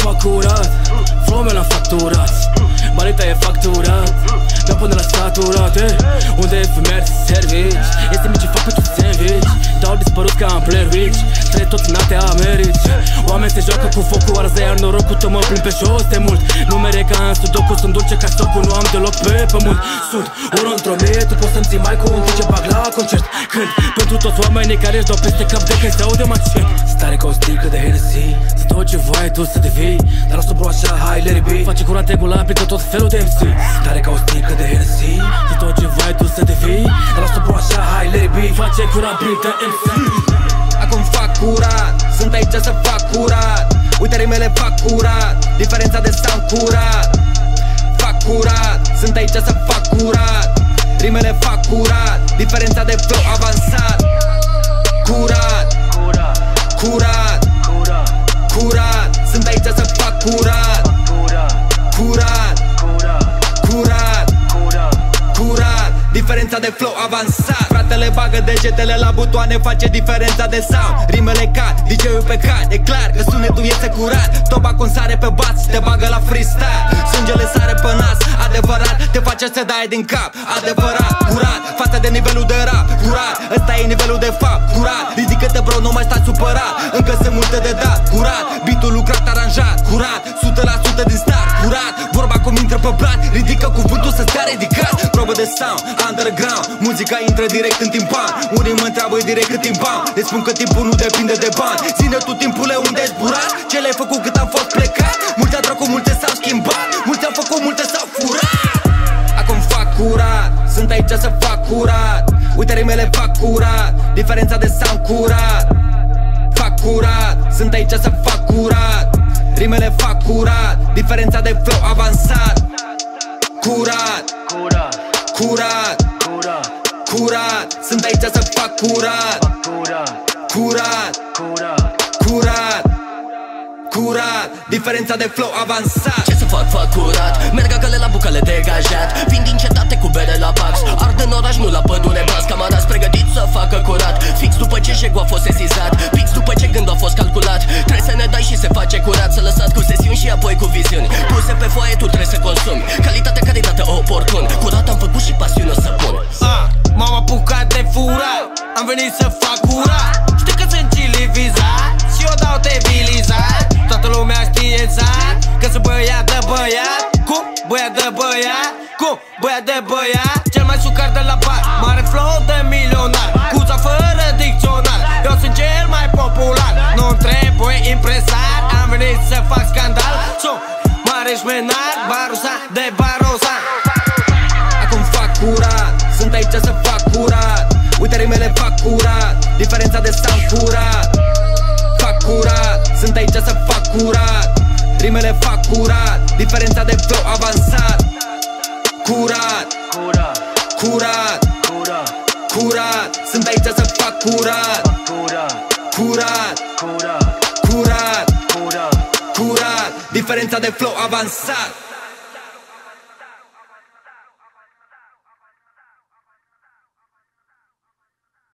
fac curat, flow mi l-am facturat, balita e facturat, dau până la saturat, unde e mergi servici, este mici fac pentru sandwich, dau dispărut ca în Blair Witch, trec toți noaptea Americi, oameni se joacă cu focul, arză iar norocul, tot mă plimb pe jos de mult, numere ca în sudoku, sunt dulce ca socul, nu am deloc pe pământ, sunt unul într-o mie, tu poți să-mi ții mai cu un ce bag la concert, cânt pentru toți oamenii care își dau peste cap de când se aude macet, stare ca o sticlă de Hennessy, să tot ce voi tu să devii, dar lasă bro așa, hai let it be, face curant regulat printre tot felul de MC, stare ca o sticlă de Hennessy, să tot ce voi tu să devii, dar lasă bro așa, hai let it be, face curant printre MC. Acum fac curat, sunt aici să fac curat, uite rimele fac curat, diferența de sound curat. Fac curat, sunt aici să fac curat, rimele fac curat, diferența de flow avansat. Curat, curat, curat, sunt aici să fac curat. Curat, curat, curat, diferența de flow avansat. Fratele bagă degetele la butoane, face diferența de sound. Rimele cad, DJ-ul pe cad, e clar că sunetul este curat. Tobacco sare pe baț, te bagă la freestyle. Sângele sare pe nas, adevărat, te face să dai din cap. Adevărat, curat, față de nivelul de rap. Curat, ăsta e nivelul de fapt. Curat, ridică-te bro, nu mai stai supărat, încă sunt multe de dat. Curat, beat-ul lucrat, aranjat. Curat, 100% din start. Curat, vorba cum intră pe blat, ridică cuvântul să stea ridicat. Probă de sound, underground, muzica intră direct în timpan. Unii mă întreabă direct cât timp am, le spun că timpul nu depinde de bani. Ține tu timpule unde-i zburat, ce le-ai făcut cât am fost plecat. Multe au trecut, multe s-au schimbat, multe au făcut, multe s-au furat. Acum fac curat, sunt aici să fac curat, uite rimele fac curat, diferența de sound curat. Fac curat, sunt aici să fac curat, rimele fac curat, diferența de flow avansat. Curat, curat, curat, sunt aici să fac curat. Curat, curat, curat, diferența de flow avansat. Ce să fac, fac curat, merg acale la bucale degajat, vin din cetate cu bere la pax, ard în oraș, nu la pădure bas. Camarazi pregătiți să facă curat, fix după ce jegul a fost sesizat, fix după ce gândul a fost calculat. Trebuie să ne dai și se face curat, să lăsați cu sesiuni și apoi cu viziuni puse pe foaie, tu trebuie să consumi calitate, calitate, oportun. Curat am făcut și pasiune o să pun. M-am apucat de furat, am venit să fac curat. Știi că sunt cilivizat și eu dau debilizat. Toată lumea știe exact că sunt băiat de băiat. Cum? Băiat de băiat? Cum? Băiat de băiat? Cel mai sucar de la bar, mare flow de milionar, cuța fără dicționar, eu sunt cel mai popular. Nu-mi trebuie impresar, am venit să fac scandal. Sunt mare șmenar, barosan de barosan. Acum fac curat, sunt aici să fac curat, uite rimele fac curat, diferența de sound curat. Fac curat, sunt aici să fac curat, rimele fac curat, diferența de flow avansat. Curat, curat, curat, sunt aici să fac curat. Curat, curat, curat, diferența de flow avansat.